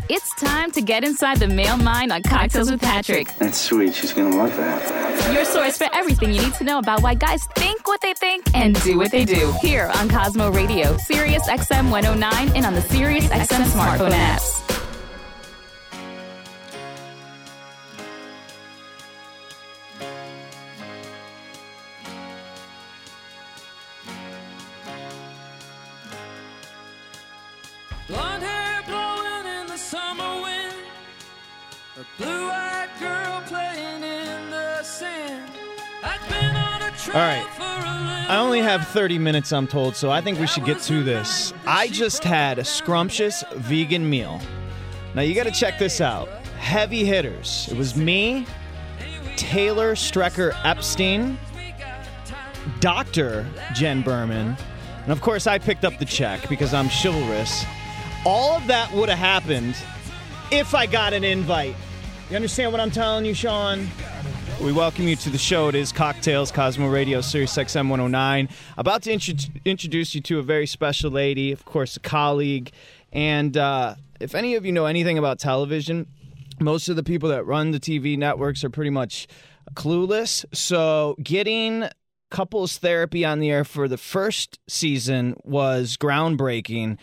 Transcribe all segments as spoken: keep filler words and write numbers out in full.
It's time to get inside the male mind on Cocktails with Patrick. That's sweet. She's going to love that. Your source for everything you need to know about why guys think what they think and do what they do. Here on Cosmo Radio, Sirius X M one oh nine, and on the Sirius X M smartphone apps. Blonde hair blowing in the summer wind, a blue-eyed girl playing in the sand. I've been on a trail. All right. For a I only have thirty minutes, I'm told, so I think we should get to this. I just had a scrumptious vegan meal. Now, you got to check this out. Heavy hitters. It was me, Taylor Strecker Epstein, Doctor Jen Berman, and of course, I picked up the check because I'm chivalrous. All of that would have happened if I got an invite. You understand what I'm telling you, Sean? We welcome you to the show. It is Cocktails, Cosmo Radio, Sirius X M one oh nine. About to intro- introduce you to a very special lady, of course, a colleague. And uh, if any of you know anything about television, most of the people that run the T V networks are pretty much clueless. So getting couples therapy on the air for the first season was groundbreaking.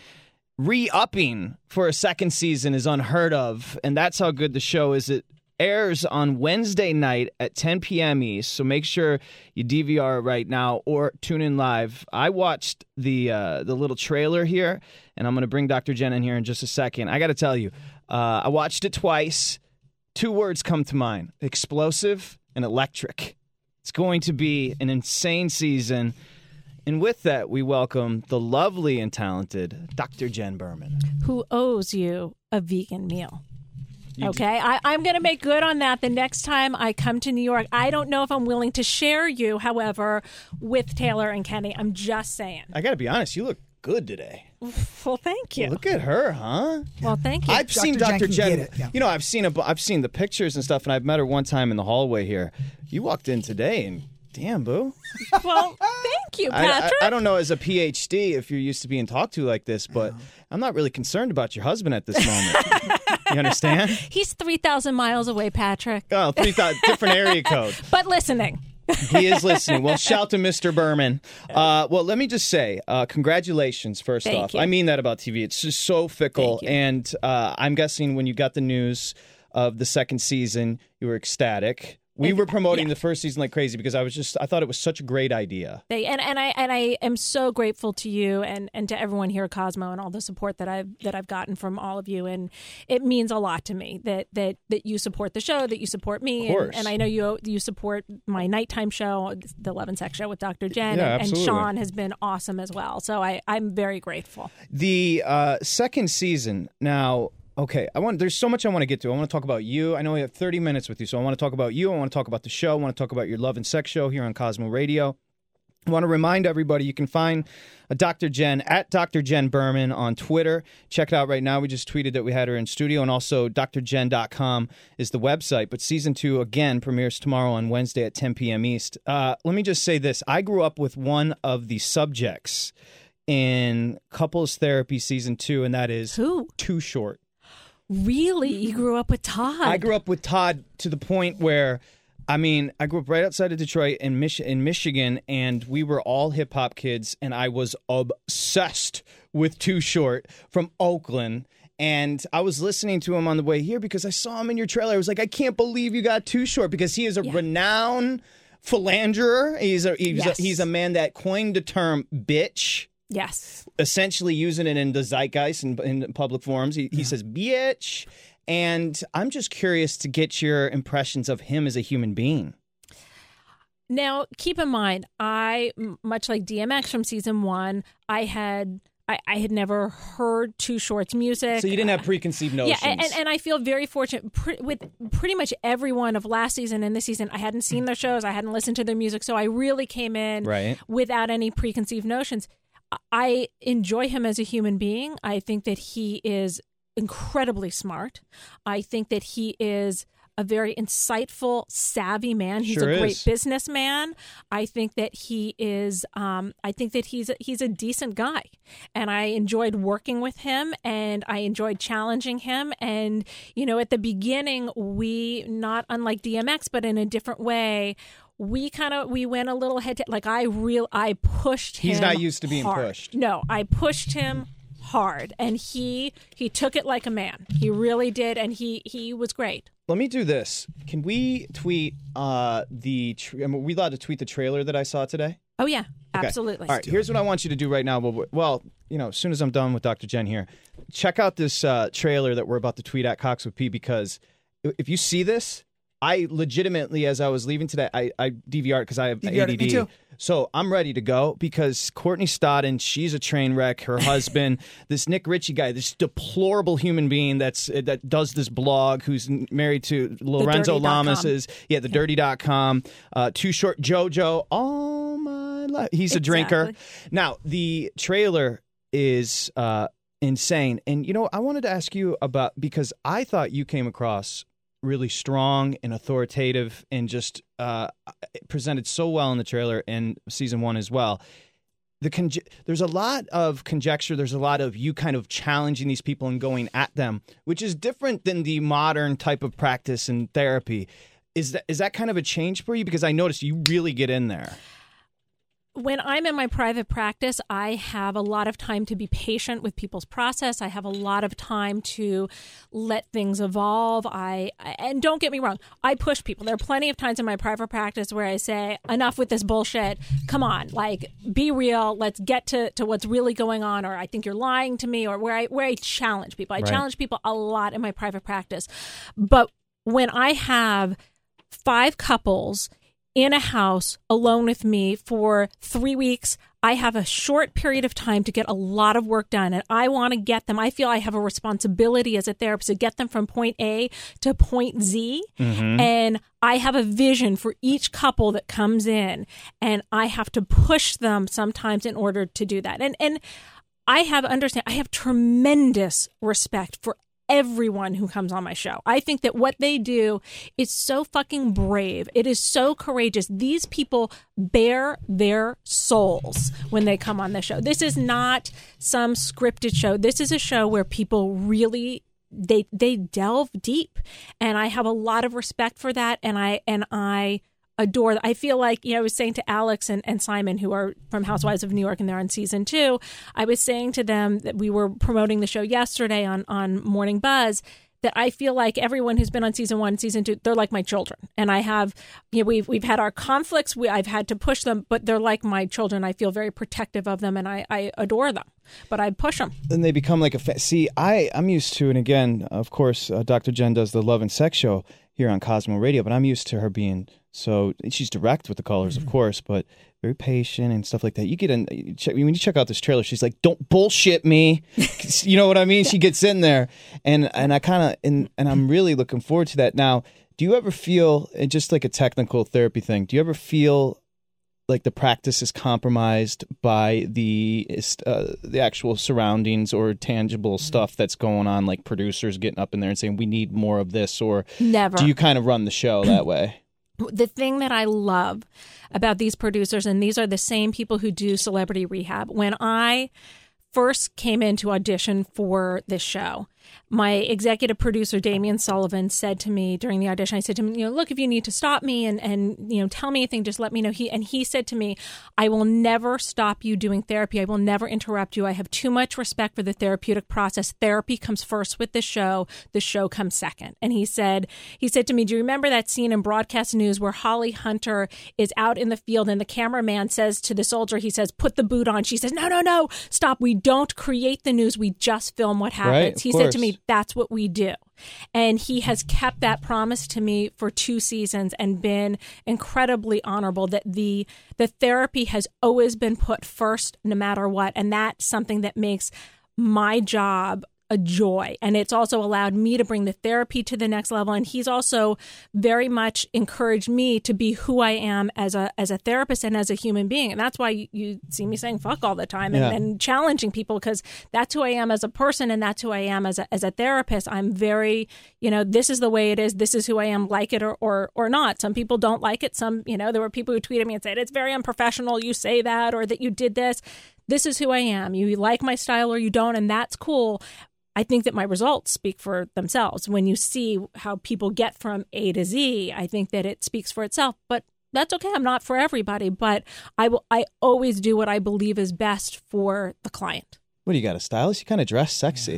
Re-upping for a second season is unheard of, and that's how good the show is. It airs on Wednesday night at ten p.m. East, so make sure you D V R it right now or tune in live. I watched the uh, the little trailer here, and I'm going to bring Doctor Jen in here in just a second. I got to tell you, uh, I watched it twice. Two words come to mind: explosive and electric. It's going to be an insane season. And with that, we welcome the lovely and talented Doctor Jen Berman. Who owes you a vegan meal. You okay, I, I'm going to make good on that the next time I come to New York. I don't know if I'm willing to share you, however, with Taylor and Kenny. I'm just saying. I got to be honest, you look good today. Well, thank you. Look at her, huh? Well, thank you. I've Doctor seen Doctor Jen Jen. can get it, yeah. You know, I've seen a, I've seen the pictures and stuff, and I've met her one time in the hallway here. You walked in today, and damn, boo. Well, thank you, I, I, Patrick. I don't know as a P H D if you're used to being talked to like this, but I'm not really concerned about your husband at this moment. You understand? He's three thousand miles away, Patrick. Oh, three thousand different area code. But listening. He is listening. Well, shout to Mister Berman. Uh, well, let me just say, uh, congratulations, first Thank off. you. I mean that about T V. It's just so fickle. Thank you. And uh, I'm guessing when you got the news of the second season, you were ecstatic. We were promoting yeah. the first season like crazy because I was just I thought it was such a great idea. They, and, and I and I am so grateful to you and, and to everyone here at Cosmo and all the support that I've that I've gotten from all of you, and it means a lot to me that that, that you support the show, that you support me, Of course. and, and I know you you support my nighttime show, the eleven Sex Show with Doctor Jen, Yeah, and, and absolutely. Sean has been awesome as well. So I I'm very grateful. The uh, second season now. Okay, I want. There's so much I want to get to. I want to talk about you. I know we have thirty minutes with you, so I want to talk about you. I want to talk about the show. I want to talk about your Love and Sex show here on Cosmo Radio. I want to remind everybody you can find a Doctor Jen at Doctor Jen Berman on Twitter. Check it out right now. We just tweeted that we had her in studio, and also D R jen dot com is the website. But season two, again, premieres tomorrow on Wednesday at ten p.m. East. Uh, let me just say this. I grew up with one of the subjects in Couples Therapy season two, and that is Who? Too Short. Really, you grew up with Todd. I grew up with Todd to the point where, I mean, I grew up right outside of Detroit in, Mich- in Michigan, and we were all hip-hop kids, and I was obsessed with Too Short from Oakland. And I was listening to him on the way here because I saw him in your trailer. I was like, I can't believe you got Too Short, because he is a Yeah. renowned philanderer. He's a, he's, Yes. a, he's a man that coined the term bitch. Yes. Essentially using it in the zeitgeist and in, in public forums. He, he says, bitch. And I'm just curious to get your impressions of him as a human being. Now, keep in mind, I, m- much like D M X from season one, I had I, I had never heard Too Short's music. So you didn't have preconceived notions. Yeah, and, and, and I feel very fortunate pre- with pretty much everyone of last season and this season. I hadn't seen their shows. I hadn't listened to their music. So I really came in Right. without any preconceived notions. I enjoy him as a human being. I think that he is incredibly smart. I think that he is a a very insightful, savvy man. He's Sure a great is. businessman. I think that he is. Um, I think that he's a, he's a decent guy, and I enjoyed working with him, and I enjoyed challenging him. And you know, at the beginning, we not unlike D M X, but in a different way. We kind of we went a little head to like I real I pushed him. He's not used to being hard. pushed. No, I pushed him hard, and he he took it like a man. He really did, and he he was great. Let me do this. Can we tweet uh, the? Tra- I mean, are we allowed to tweet the trailer that I saw today? Oh yeah, Okay. absolutely. All right. Here's what I want you to do right now. Well, well, you know, as soon as I'm done with Doctor Jen here, check out this uh, trailer that we're about to tweet at Cox with P, because if you see this. I legitimately, as I was leaving today, I, I D V R'd because I have D V R'd A it, D me D. too. So I'm ready to go because Courtney Stodden, she's a train wreck. Her husband, this Nick Ritchie guy, this deplorable human being that's that does this blog, who's married to Lorenzo dirty dot com. Lamas, yeah, the dirty dot com. Uh, Too Short JoJo, all my life. He's a drinker. Exactly. Now, the trailer is uh, insane. And, you know, I wanted to ask you about, because I thought you came across really strong and authoritative and just uh, presented so well in the trailer in season one as well. The conge- there's a lot of conjecture. There's a lot of you kind of challenging these people and going at them, which is different than the modern type of practice and therapy. Is that is that kind of a change for you? Because I noticed you really get in there. When I'm in my private practice, I have a lot of time to be patient with people's process. I have a lot of time to let things evolve. I and don't get me wrong, I push people. There are plenty of times in my private practice where I say, enough with this bullshit. Come on, like, be real. Let's get to, to what's really going on, or I think you're lying to me, or where I where I challenge people. I Right. challenge people a lot in my private practice. But when I have five couples in a house alone with me for three weeks, I have a short period of time to get a lot of work done, and I want to get them. I feel I have a responsibility as a therapist to get them from point A to point Z, Mm-hmm. and I have a vision for each couple that comes in, and I have to push them sometimes in order to do that. And and I have understand. I have tremendous respect for everyone who comes on my show. I think that what they do is so fucking brave. It is so courageous. These people bare their souls when they come on the show. This is not some scripted show. This is a show where people really they they delve deep, and I have a lot of respect for that, and I and I adore. I feel like, you know, I was saying to Alex and, and Simon, who are from Housewives of New York, and they're on season two, I was saying to them that we were promoting the show yesterday on, on Morning Buzz, that I feel like everyone who's been on season one, season two, they're like my children. And I have, you know, we've, we've had our conflicts. We, I've had to push them, but they're like my children. I feel very protective of them, and I, I adore them, but I push them. Then they become like a fa- see. I I'm used to, and again, of course, uh, Doctor Jen does the Love and Sex show here on Cosmo Radio, but I'm used to her being so. She's direct with the callers, of course, but very patient and stuff like that. You get in you check, when you check out this trailer. She's like, "Don't bullshit me," you know what I mean? She gets in there, and and I kind of and and I'm really looking forward to that. Now, do you ever feel, and just like a technical therapy thing, do you ever feel like the practice is compromised by the uh, the actual surroundings or tangible stuff that's going on, like producers getting up in there and saying, we need more of this? Or Never. do you kind of run the show that way? The thing that I love about these producers, and these are the same people who do Celebrity Rehab, when I first came in to audition for this show, my executive producer, Damian Sullivan, said to me during the audition, I said to him, you know, look, if you need to stop me and, and you know, tell me anything, just let me know. He And he said to me, I will never stop you doing therapy. I will never interrupt you. I have too much respect for the therapeutic process. Therapy comes first with the show. The show comes second. And he said, he said to me, do you remember that scene in Broadcast News where Holly Hunter is out in the field and the cameraman says to the soldier, he says, put the boot on. She says, no, no, no, stop. We don't create the news. We just film what happens. Right, he course. said to me, that's what we do. And he has kept that promise to me for two seasons and been incredibly honorable that the the therapy has always been put first no matter what. And that's something that makes my job a joy. And it's also allowed me to bring the therapy to the next level. And he's also very much encouraged me to be who I am as a as a therapist and as a human being. And that's why you, you see me saying fuck all the time and, Yeah. and challenging people, because that's who I am as a person and that's who I am as a, as a therapist. I'm very, you know, this is the way it is. This is who I am, like it or, or, or not. Some people don't like it. Some, you know, there were people who tweeted me and said, it's very unprofessional. You say that, or that you did this. This is who I am. You like my style or you don't, and that's cool. I think that my results speak for themselves. When you see how people get from A to Z, I think that it speaks for itself. But that's okay. I'm not for everybody, but I will. I always do what I believe is best for the client. What do you got, a stylist? You kind of dress sexy.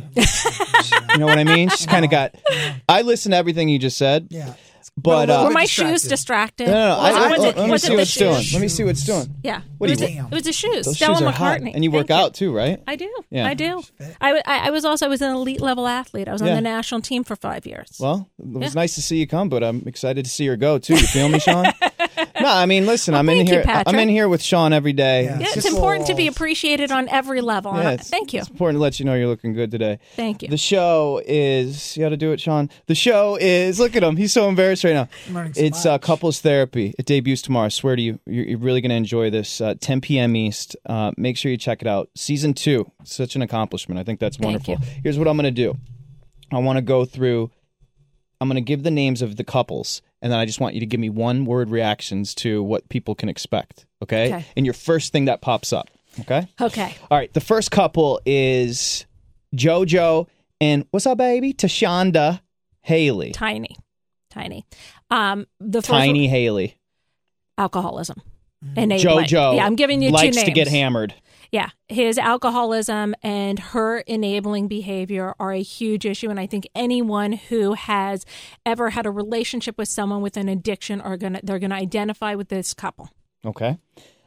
You know what I mean? She's kind of got. I listen to everything you just said. Yeah. But Well, uh, Were my distracted. shoes distracted? no, no, no. I, Was it- I- was it- let me was see it the what it's doing. shoes? Let me see what it's doing. Yeah. What it do was, you- it, it was the shoes. Those Stella shoes are hot, McCartney. and you work Thank out too, right? I do. Yeah. I do. I, w- I I was also I was an elite level athlete. I was on Yeah. the national team for five years. Well, it was Yeah. nice to see you come, but I'm excited to see her go too. You feel me, Sean? No, I mean, listen, I'm in thank you, here. I'm Patrick. in here with Sean every day. Yeah. yeah, it's Just important to be balls. appreciated on every level. Yeah, And I- it's- Thank you. It's important to let you know you're looking good today. Thank you. The show is, you got to do it, Sean. The show is, look at him. He's so embarrassed right now. I'm learning so It's uh, much. couples therapy. It debuts tomorrow. I swear to you, you're, you're really going to enjoy this. Uh, ten p.m. East. Uh, make sure you check it out. Season two. Such an accomplishment. I think that's Thank wonderful. Here's what I'm going to do. I want to go through, I'm going to give the names of the couples, and then I just want you to give me one word reactions to what people can expect. Okay? Okay. And your first thing that pops up. Okay? Okay. All right, the first couple is JoJo and what's up, baby? Tashonda Haley. Tiny. Tiny. Um, the first Tiny Haley. alcoholism. Enabling. JoJo Yeah, I'm giving you likes two names. to get hammered. Yeah, his alcoholism and her enabling behavior are a huge issue, and I think anyone who has ever had a relationship with someone with an addiction are gonna they're gonna identify with this couple. Okay.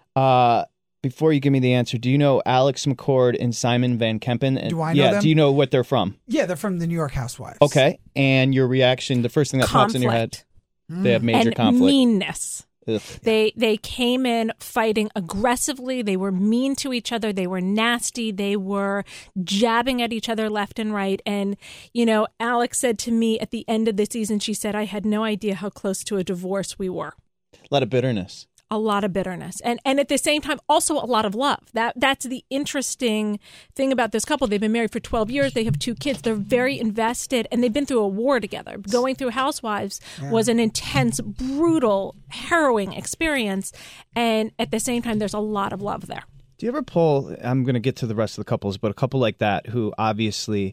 Uh, before you give me the answer, do you know Alex McCord and Simon Van Kempen? And, Do I know yeah, them? do you know what they're from? Yeah, they're from the New York Housewives. Okay. And your reaction, the first thing that pops in your head, Conflict they have major and conflict. meanness. Ugh. They they came in fighting aggressively. They were mean to each other. They were nasty. They were jabbing at each other left and right. And, you know, Alex said to me at the end of the season, she said, I had no idea how close to a divorce we were. A lot of bitterness. A lot of bitterness. And and at the same time, also a lot of love. That That's the interesting thing about this couple. They've been married for twelve years. They have two kids. They're very invested, and they've been through a war together. Going through Housewives was an intense, brutal, harrowing experience. And at the same time, there's a lot of love there. Do you ever pull, I'm going to get to the rest of the couples, but a couple like that who obviously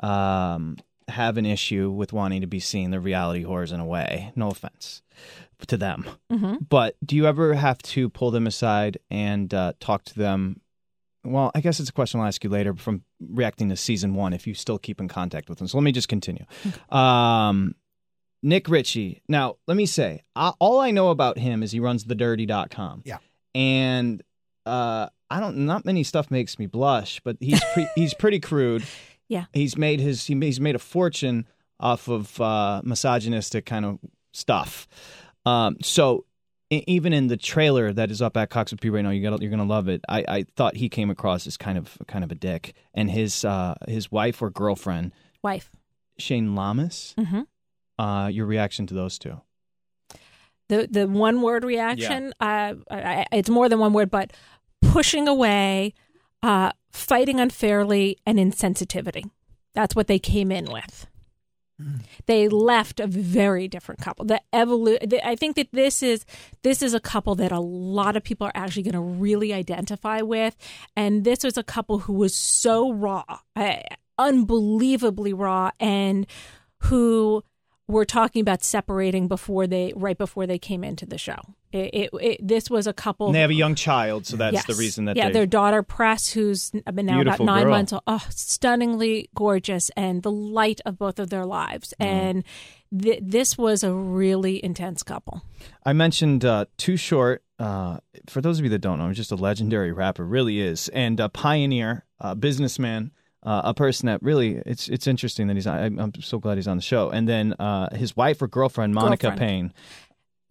um, have an issue with wanting to be seen, they're reality whores in a way, no offense to them. Mm-hmm. But do you ever have to pull them aside and uh, talk to them? Well, I guess it's a question I'll ask you later from reacting to season one, if you still keep in contact with them. So let me just continue. Um, Nick Ritchie. Now, let me say, I, all I know about him is he runs the dirty dot com. Yeah. And uh, I don't, not many stuff makes me blush, but he's pre, he's pretty crude. Yeah. He's made his, he, he's made a fortune off of uh, misogynistic kind of stuff. Um, so e- even in the trailer that is up at Cox with P right now, you got you're gonna love it. I, I thought he came across as kind of kind of a dick, and his uh, his wife or girlfriend, Wife. Shane Lamas. Mm-hmm. Uh, your reaction to those two? The the one word reaction, uh, I, I, it's more than one word, but pushing away, uh, fighting unfairly, and insensitivity. That's what they came in with. They left a very different couple. The evolu- the, I think that this is this is a couple that a lot of people are actually going to really identify with, and this was a couple who was so raw, uh, unbelievably raw, and who were talking about separating before they right before they came into the show. It, it, it this was a couple. And they have a young child, so that's Yes. the reason that yeah, they. their daughter Press, who's been now Beautiful about nine girl. months old, oh, stunningly gorgeous, and the light of both of their lives. Mm. And th- this was a really intense couple. I mentioned uh, Too Short. Uh, for those of you that don't know, he's just a legendary rapper, really is, and a pioneer, a businessman. Uh, a person that really, it's it's interesting that he's on. I'm so glad he's on the show. And then uh, his wife or girlfriend, Monica Girlfriend. Payne.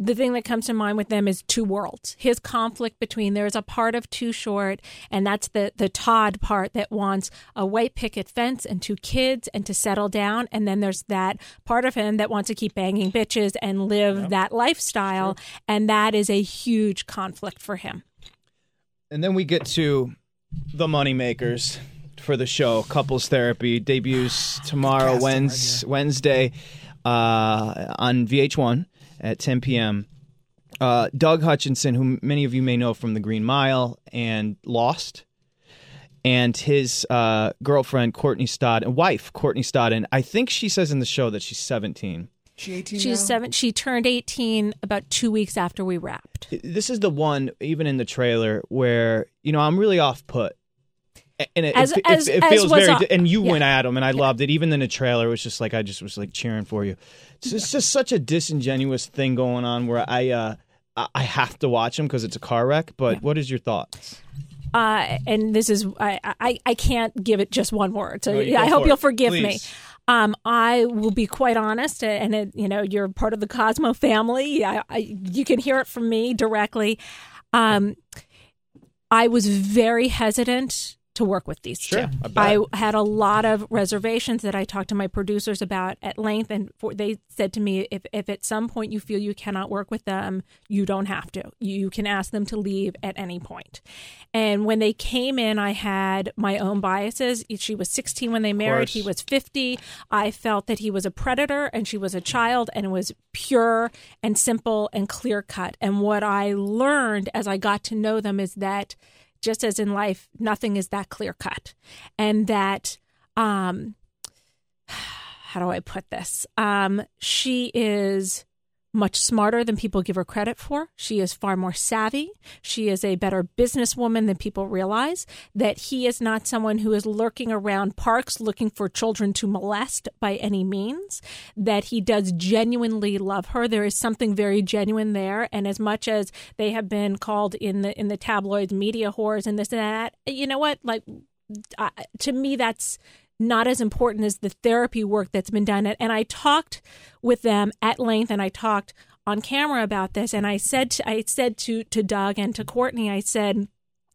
the thing that comes to mind with them is two worlds. His conflict between, there's a part of Too Short, and that's the, the Todd part that wants a white picket fence and two kids and to settle down. And then there's that part of him that wants to keep banging bitches and live yep. that lifestyle. Sure. And that is a huge conflict for him. And then we get to the moneymakers for the show. Couples Therapy debuts tomorrow, Wednesday, Wednesday uh, on V H one. At ten p.m., uh, Doug Hutchinson, who many of you may know from The Green Mile and Lost, and his uh, girlfriend, Courtney Stodden, wife, Courtney Stodden. I think she says in the show that she's seventeen. She eighteen She's now? seven. She turned eighteen about two weeks after we wrapped. This is the one, even in the trailer, where, you know, I'm really off-put. And it, as, it, as, it, it as feels was very, a, and you yeah. went at him, and I yeah. loved it. Even in the trailer, it was just like I just was like cheering for you. It's just, just such a disingenuous thing going on where I uh, I have to watch him because it's a car wreck. But yeah. what is your thoughts? Uh, and this is I, I I can't give it just one word. So no, yeah, I hope you'll forgive Please. me. Um, I will be quite honest, and it, you know, you're part of the Cosmo family. I, I, you can hear it from me directly. Um, I was very hesitant to work with these sure, two. I, I had a lot of reservations that I talked to my producers about at length, and for, they said to me, if, if at some point you feel you cannot work with them, you don't have to. You can ask them to leave at any point. And when they came in, I had my own biases. She was sixteen when they married. He was fifty. I felt that he was a predator and she was a child, and it was pure and simple and clear cut. And what I learned as I got to know them is that just as in life, nothing is that clear cut. And that, um, how do I put this? Um, she is much smarter than people give her credit for. She is far more savvy. She is a better businesswoman than people realize. That he is not someone who is lurking around parks looking for children to molest by any means. That he does genuinely love her. There is something very genuine there. And as much as they have been called in the in the tabloids media whores and this and that, you know what? Like, uh, to me, that's not as important as the therapy work that's been done. And I talked with them at length, and I talked on camera about this. And I said, to, I said to, to Doug and to Courtney, I said,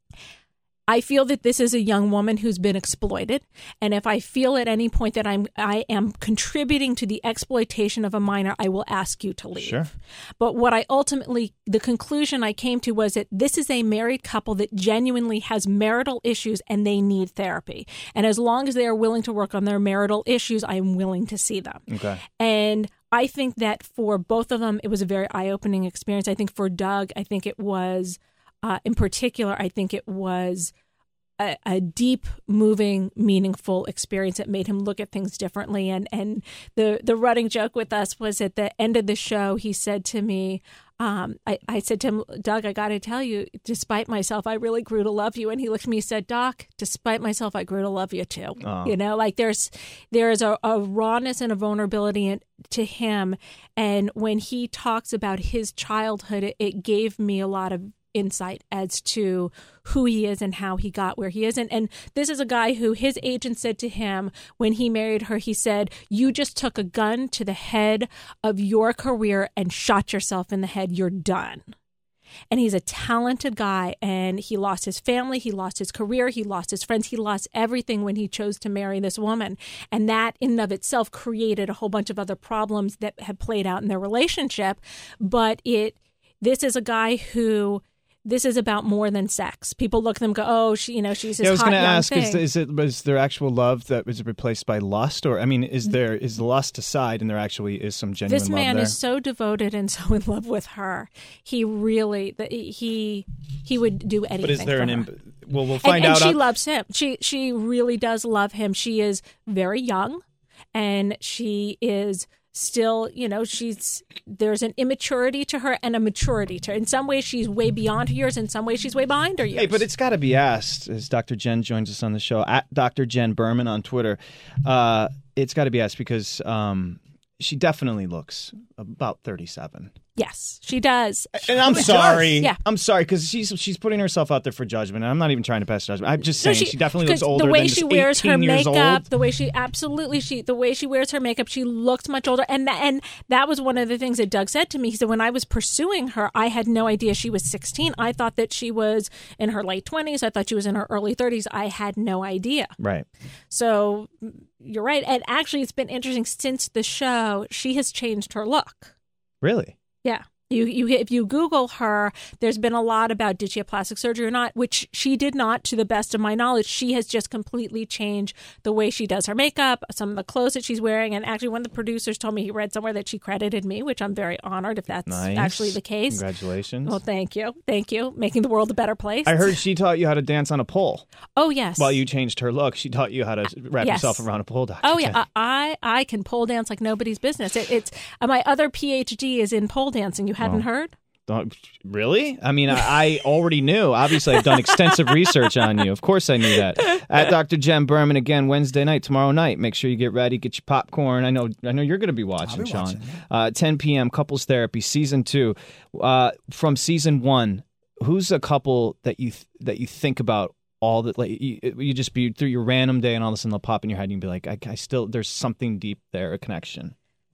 I feel that this is a young woman who's been exploited. And if I feel at any point that I'm, I am contributing to the exploitation of a minor, I will ask you to leave. Sure. But what I ultimately, the conclusion I came to was that this is a married couple that genuinely has marital issues and they need therapy. And as long as they are willing to work on their marital issues, I am willing to see them. Okay. And I think that for both of them, it was a very eye-opening experience. I think for Doug, I think it was, uh, in particular, I think it was A, a deep, moving, meaningful experience that made him look at things differently. And and the, the running joke with us was at the end of the show, he said to me, um, I, I said to him, Doug, I got to tell you, despite myself, I really grew to love you. And he looked at me and said, Doc, despite myself, I grew to love you too. Oh. You know, like there's there's a, a rawness and a vulnerability in, to him. And when he talks about his childhood, it, it gave me a lot of insight as to who he is and how he got where he is. And, and this is a guy who his agent said to him when he married her, he said, you just took a gun to the head of your career and shot yourself in the head. You're done. And he's a talented guy, and he lost his family, he lost his career, he lost his friends, he lost everything when he chose to marry this woman. And that in and of itself created a whole bunch of other problems that have played out in their relationship. But it this is a guy who this is about more than sex. People look at them and go, oh, she, you know, she's this yeah, I was hot going to young ask, thing. is, is it was there actual love that was replaced by lust? Or, I mean, is there is the lust aside and there actually is some genuine This love man there? is so devoted and so in love with her. He really, the, he he would do anything But is there for an... her. Imp- well, we'll find and, and out. she on- loves him. She She really does love him. She is very young, and she is... still, you know, she's there's an immaturity to her and a maturity to her. In some ways, she's way beyond her years. In some ways, she's way behind her years. Hey, but it's got to be asked, as Doctor Jen joins us on the show, at Doctor Jen Berman on Twitter. Uh, it's got to be asked because um, she definitely looks about thirty-seven. Yes, she does. And I'm She sorry. does. Yeah. I'm sorry because she's she's putting herself out there for judgment. And I'm not even trying to pass judgment. I'm just No, saying she, definitely looks because older the way than she just wears her eighteen years makeup, old. the way she absolutely she the way she wears her makeup, she looks much older. And that, and that was one of the things that Doug said to me. He said when I was pursuing her, I had no idea she was sixteen. I thought that she was in her late twenties. I thought she was in her early thirties. I had no idea. Right. So you're right. And actually, it's been interesting since the show. She has changed her look. Really? Yeah. You, you, if you Google her, there's been a lot about did she have plastic surgery or not, which she did not, to the best of my knowledge. She has just completely changed the way she does her makeup, some of the clothes that she's wearing. And actually, one of the producers told me he read somewhere that she credited me, which I'm very honored if that's Nice. actually the case. Congratulations. Well, thank you. Thank you. Making the world a better place. I heard she taught you how to dance on a pole. Oh, yes. While you changed her look, she taught you how to wrap Yes. yourself around a pole, Doctor Oh yeah, Jen. I I can pole dance like nobody's business. It, it's uh, my other P H D is in pole dancing. You hadn't heard? Don't- Really? I mean, I, I already knew. Obviously, I've done extensive research on you. Of course I knew that. At Doctor Jen Berman again Wednesday night, tomorrow night. Make sure you get ready, get your popcorn. I know I know you're going to be watching, I'll be Sean. watching, yeah. uh, ten p.m. Couples Therapy, Season two. Uh, from Season one, who's a couple that you th- that you think about all that? Like you, you just be through your random day and all of a sudden they'll pop in your head and you'll be like, I, I still, there's something deep there, a connection.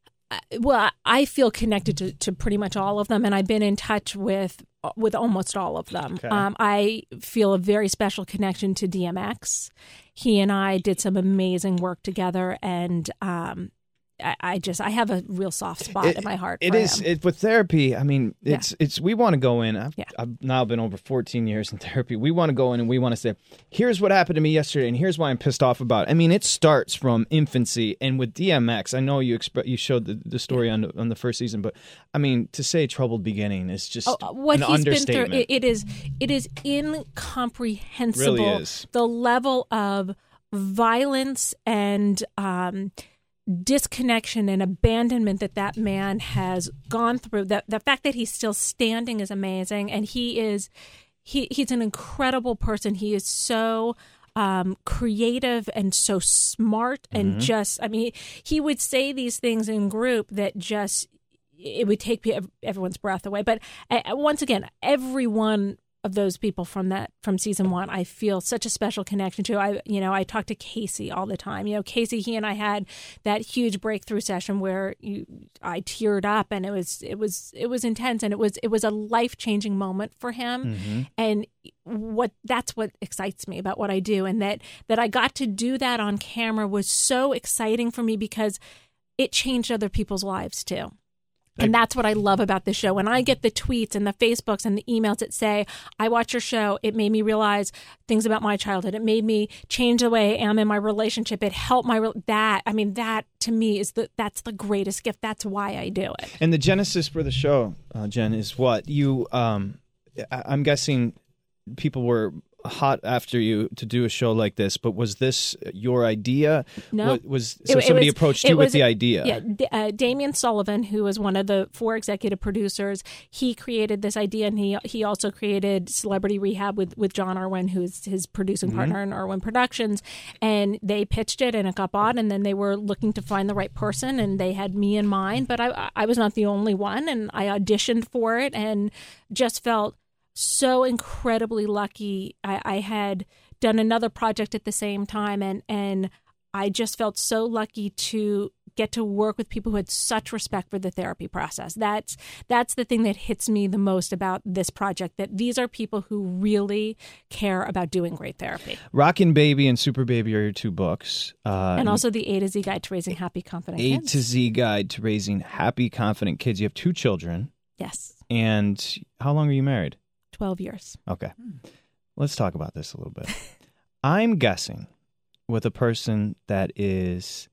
Well, I feel connected to, to pretty much all of them, and I've been in touch with with almost all of them. Okay. Um, I feel a very special connection to D M X. He and I did some amazing work together, and um, I, I just I have a real soft spot It- in my heart. It for is him. it, with therapy. I mean, it's it's we want to go in. I've, Yeah. I've now been over fourteen years in therapy. We want to go in and we want to say, here's what happened to me yesterday, and here's why I'm pissed off about it. I mean, it starts from infancy, and with D M X, I know you exp- you showed the, the story on the, on the first season, but I mean, to say troubled beginning is just Oh, what an he's been understatement. through, it, it is it is incomprehensible. Really is. The level of violence and um, disconnection and abandonment that that man has gone through. The, the fact that he's still standing is amazing, and he is he he's an incredible person. He is so um, creative and so smart, and Mm-hmm. just I mean, he would say these things in group that just it would take pe- everyone's breath away. But uh, once again, everyone of those people from that from season one, I feel such a special connection to. I you know I talk to Casey all the time. You know, Casey, he and I had that huge breakthrough session where you I teared up, and it was it was it was intense, and it was it was a life changing moment for him. And what that's what excites me about what I do, and that that I got to do that on camera was so exciting for me because it changed other people's lives too. And that's what I love about this show. When I get the tweets and the Facebooks and the emails that say, I watch your show, it made me realize things about my childhood. It made me change the way I am in my relationship. It helped my, re- that, I mean, that to me is the, that's the greatest gift. That's why I do it. And the genesis for the show, uh, Jen, is what you. Um, I- I'm guessing people were hot after you to do a show like this, but was this your idea? No. Was, was so It- it somebody was- approached it you with was- the idea? Yeah, D- uh, Damien Sullivan, who was one of the four executive producers, he created this idea, and he he also created Celebrity Rehab with, with John Irwin, who's his producing Mm-hmm. partner in Irwin Productions, and they pitched it, and it got bought, and then they were looking to find the right person, and they had me in mind, but I I was not the only one, and I auditioned for it, and just felt so incredibly lucky. I, I had done another project at the same time, and and I just felt so lucky to get to work with people who had such respect for the therapy process. That's that's the thing that hits me the most about this project, that these are people who really care about doing great therapy. Rockin' Baby and Super Baby are your two books. Uh, And also the A to Z Guide to Raising Happy, Confident A Kids. to Z Guide to Raising Happy, Confident Kids. You have two children. Yes, And how long are you married? twelve years. Okay. Let's talk about this a little bit. I'm guessing with a person that is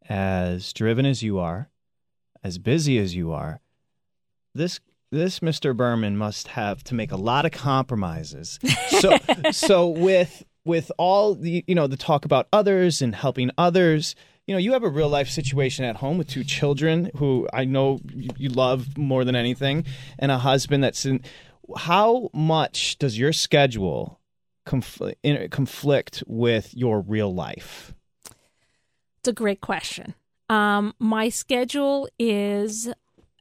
as driven as you are, as busy as you are, this this Mister Berman must have to make a lot of compromises. So so with with all the you know the talk about others and helping others, you know, you have a real life situation at home with two children who I know you you love more than anything, and a husband that's in. How much does your schedule confl- in- conflict with your real life? It's a great question. Um, my schedule is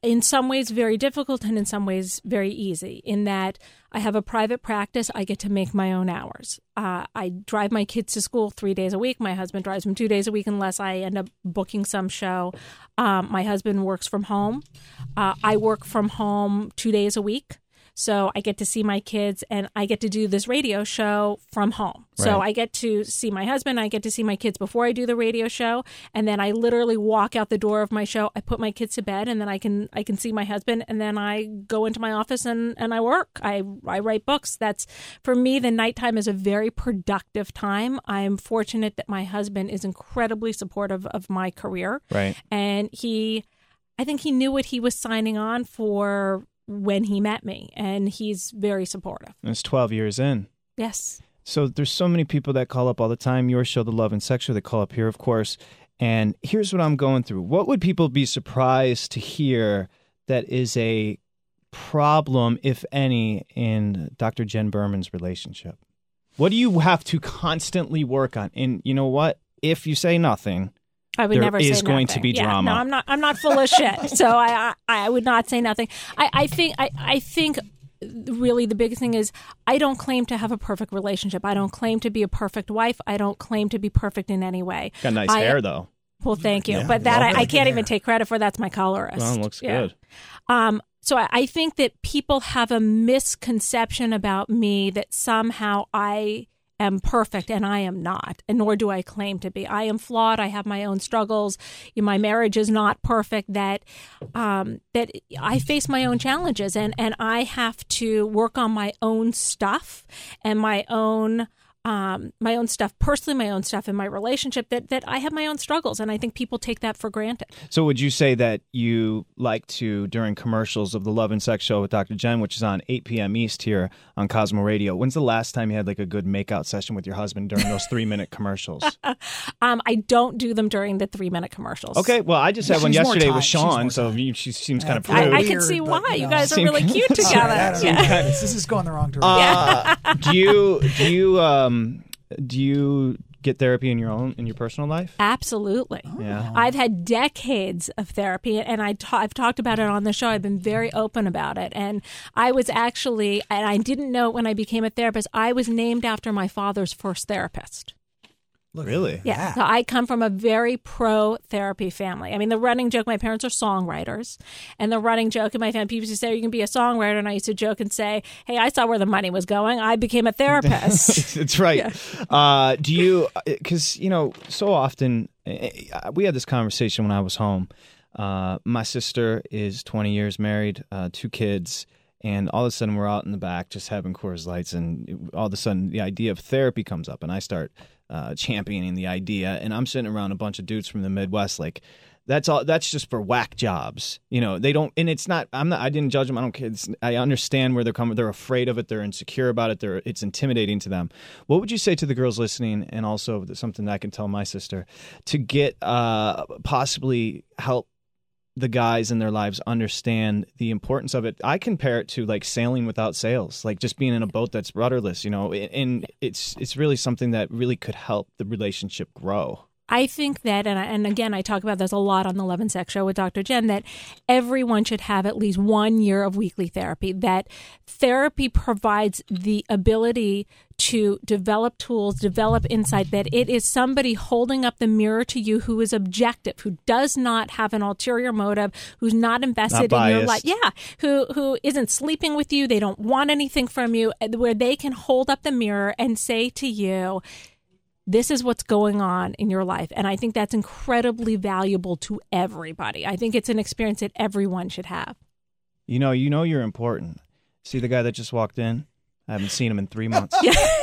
in some ways very difficult and in some ways very easy, in that I have a private practice. I get to make my own hours. Uh, I drive my kids to school three days a week. My husband drives them two days a week unless I end up booking some show. Um, my husband works from home. Uh, I work from home two days a week. So I get to see my kids and I get to do this radio show from home. So Right. I get to see my husband. I get to see my kids before I do the radio show. And then I literally walk out the door of my show. I put my kids to bed and then I can I can see my husband. And then I go into my office and, and I work. I, I write books. That's, for me, the nighttime is a very productive time. I'm fortunate that my husband is incredibly supportive of my career. Right. And he, I think he knew what he was signing on for when he met me, and he's very supportive. It's twelve years in. Yes. So there's so many people that call up all the time. Your show, The Love and Sex Show, they call up here, of course. And here's what I'm going through. What would people be surprised to hear that is a problem, if any, in Doctor Jen Berman's relationship? What do you have to constantly work on? And you know what? If you say nothing, I would there never is say going nothing. to be Yeah, drama. No, I'm not. I'm not full of shit. So I, I, I would not say nothing. I, I think. I, I think. Really, the biggest thing is I don't claim to have a perfect relationship. I don't claim to be a perfect wife. I don't claim to be perfect in any way. Got nice I, hair, though. Well, thank you. Yeah, but that love I, I that can't hair. even take credit for. That's my colorist. Well, it looks Yeah. good. Um, so I, I think that people have a misconception about me that somehow I am perfect, and I am not, and nor do I claim to be. I am flawed. I have my own struggles. My marriage is not perfect. That um, that I face my own challenges, and, and I have to work on my own stuff and my own um, my own stuff personally, my own stuff in my relationship. That that I have my own struggles, and I think people take that for granted. So would you say that you like to, during commercials of the Love and Sex Show with Doctor Jen, which is on eight p.m. East here on Cosmo Radio, when's the last time you had like a good makeout session with your husband during those three-minute commercials? Um, I don't do them during the three-minute commercials. Okay, well, I just had one She's more yesterday tight. with She's Sean, more so tight. you, she seems Yeah, kind of it's I, prude. I Weird, can see but, why. you You know. guys are Seem- really cute I together. don't Yeah. know. This is going the wrong direction. Uh, do you do you um do you get therapy in your own in your personal life? Absolutely. Yeah. I've had decades of therapy, and I ta- I've talked about it on the show. I've been very open about it. And I was actually, and I didn't know it when I became a therapist, I was named after my father's first therapist. Look at Really? Yeah. that. So I come from a very pro therapy family. I mean, the running joke, my parents are songwriters. And the running joke in my family, people used to say, you can be a songwriter. And I used to joke and say, hey, I saw where the money was going. I became a therapist. That's right. Uh, do you, because, you know, so often, uh, we had this conversation when I was home. Uh, my sister is twenty years married, uh, two kids, and all of a sudden we're out in the back just having Coors Lights, and all of a sudden the idea of therapy comes up, and I start uh, championing the idea, and I'm sitting around a bunch of dudes from the Midwest like, That's all. That's just for whack jobs. You know, they don't, and it's not. I'm not. I didn't judge them. I don't care. It's, I understand where they're coming. They're afraid of it. They're insecure about it. They're. It's intimidating to them. What would you say to the girls listening, and also something that I can tell my sister, to get uh, possibly help the guys in their lives understand the importance of it? I compare it to like sailing without sails, like just being in a boat that's rudderless. You know, and it's it's really something that really could help the relationship grow. I think that, and, I, and again, I talk about this a lot on the Love and Sex Show with Doctor Jen, that everyone should have at least one year of weekly therapy, that therapy provides the ability to develop tools, develop insight, that it is somebody holding up the mirror to you who is objective, who does not have an ulterior motive, who's not invested Not in your biased. life. Yeah, who who isn't sleeping with you, they don't want anything from you, where they can hold up the mirror and say to you, this is what's going on in your life. And I think that's incredibly valuable to everybody. I think it's an experience that everyone should have. You know, you know you're important. See the guy that just walked in? I haven't seen him in three months.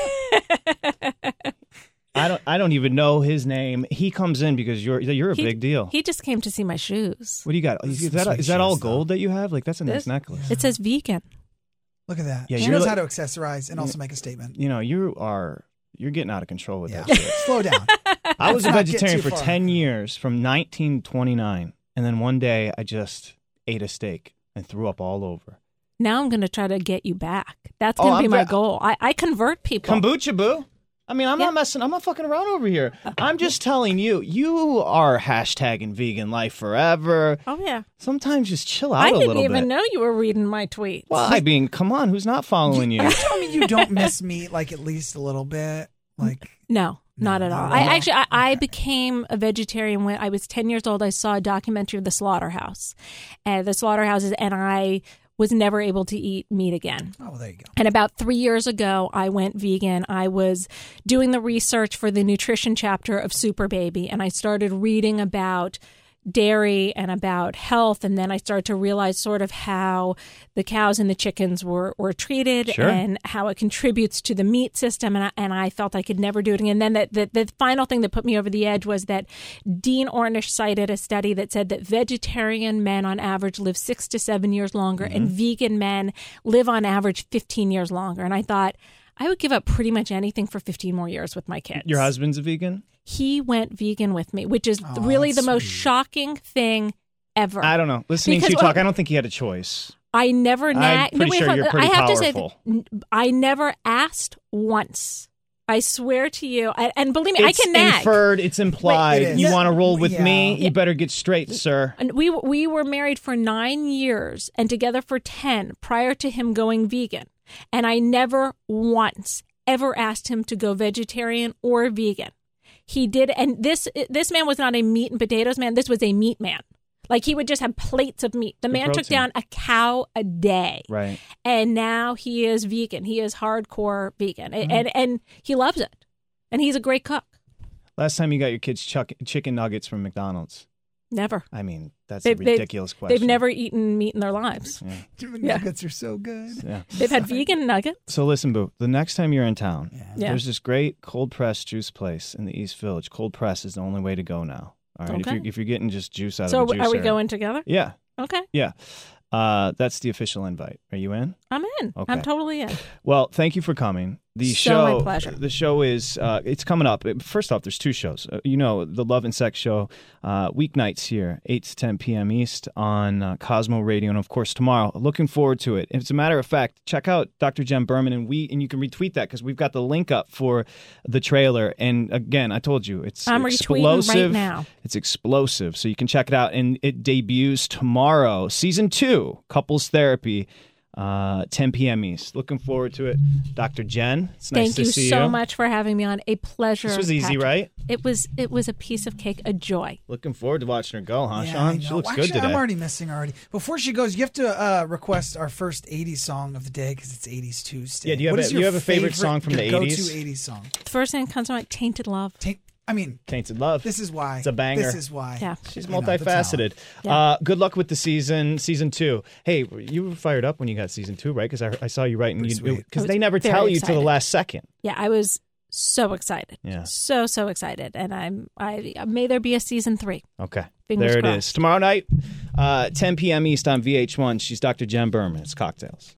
I don't. I don't even know his name. He comes in because you're you're a He- big deal. He just came to see my shoes. What do you got? Is Some that sweet is that all shoes, though. gold that you have? Like that's a nice This- necklace. It says vegan. Look at that. Yeah, she you're knows like- how to accessorize and also make a statement. You know, you are you're getting out of control with Yeah. that shit. Slow down. I was a Let's not get vegetarian too for far. ten years, from nineteen twenty-nine, and then one day I just ate a steak and threw up all over. Now I'm going to try to get you back. That's Oh, going to be I'm my ve- goal. I, I convert people. Kombucha, boo. I mean, I'm Yeah. not messing. I'm not fucking around over here. I'm just telling you, you are hashtagging vegan life forever. Oh yeah. Sometimes just chill out I a didn't little even bit. know you were reading my tweets. Well, I mean, come on, who's not following you? You tell me you don't miss meat, like at least a little bit. Like No, not at all. not I at all? actually, I, I became a vegetarian when I was ten years old. I saw a documentary of the slaughterhouse, and the slaughterhouses, and I was never able to eat meat again. oh, there you go. And about three years ago, I went vegan. I was doing the research for the nutrition chapter of Super Baby, and I started reading about dairy and about health. And then I started to realize sort of how the cows and the chickens were, were treated Sure. and how it contributes to the meat system. And I, and I felt I could never do it again. And then the, the, the final thing that put me over the edge was that Dean Ornish cited a study that said that vegetarian men on average live six to seven years longer and vegan men live on average fifteen years longer. And I thought, I would give up pretty much anything for fifteen more years with my kids. Your husband's a vegan? He went vegan with me, which is Oh, really the that's most sweet. shocking thing ever. I don't know. Listening Because to you what- talk, I don't think he had a choice. I never nag. I'm pretty wait, sure hold- you're pretty I have to say, powerful. that n- I never asked once. I swear to you, I, and believe me, It's I can nag. inferred. It's implied. Wait, it is. you want to roll with Yeah. me? Yeah. You better get straight, sir. And we we were married for nine years and together for ten prior to him going vegan, and I never once ever asked him to go vegetarian or vegan. He did, and this this man was not a meat and potatoes man. This was a meat man. Like he would just have plates of meat. The Good man took protein. down a cow a day, Right. and now he is vegan. He is hardcore vegan, Mm-hmm. and, and and he loves it, and he's a great cook. Last time you got your kids chuck- chicken nuggets from McDonald's? Never. I mean, that's They've- a they've- ridiculous question. They've never eaten meat in their lives. Chicken Yeah. nuggets are so good. Yeah. They've had vegan nuggets. So listen, Boo. The next time you're in town, Yeah. there's this great cold press juice place in the East Village. Cold press is the only way to go now. All right. If Okay. you're if you're getting just juice out So of a juicer, are we going together? Yeah. Okay, Yeah. Uh, that's the official invite. Are you in? I'm in. Okay. I'm totally in. Well, thank you for coming. The So show, my pleasure. The show is uh, it's coming up. First off, there's two shows. Uh, you know, the Love and Sex Show, uh, weeknights here, eight to ten p.m. East on uh, Cosmo Radio, and of course tomorrow. Looking forward to it. As a matter of fact, check out Doctor Jen Berman, and we and you can retweet that because we've got the link up for the trailer. And again, I told you it's I'm retweeting explosive. right now. It's explosive, so you can check it out. And it debuts tomorrow, season two, Couples Therapy. Uh, ten p.m. East. Looking forward to it. Doctor Jen, it's nice Thank to you see so you. much for having me on. A pleasure. This was easy, Patrick. right? It was. It was a piece of cake, a joy. Looking forward to watching her go, huh, Yeah, Sean? I She know. looks Actually, good today. I'm already missing already. Before she goes, you have to uh, request our first eighties song of the day because it's eighties Tuesday. Yeah, do you have What a- is do you your have a favorite song from your the go-to eighties? eighties song? The first thing that comes to mind, "Tainted Love." Taint, I mean, Tainted Love. this is why. It's a banger. This is why. Yeah. She's You know, the multifaceted. Yeah. Uh, good luck with the season, season two. Hey, you were fired up when you got season two, right? Because I, I saw you writing. Pretty sweet. Because I they was never very tell you to the excited. last second. Yeah, I was so excited. Yeah. So so excited, and I'm. I may there be a season three. Okay. Fingers there it crossed. is. Tomorrow night, uh, ten p.m. East on V H one. She's Doctor Jen Berman. It's Cocktails.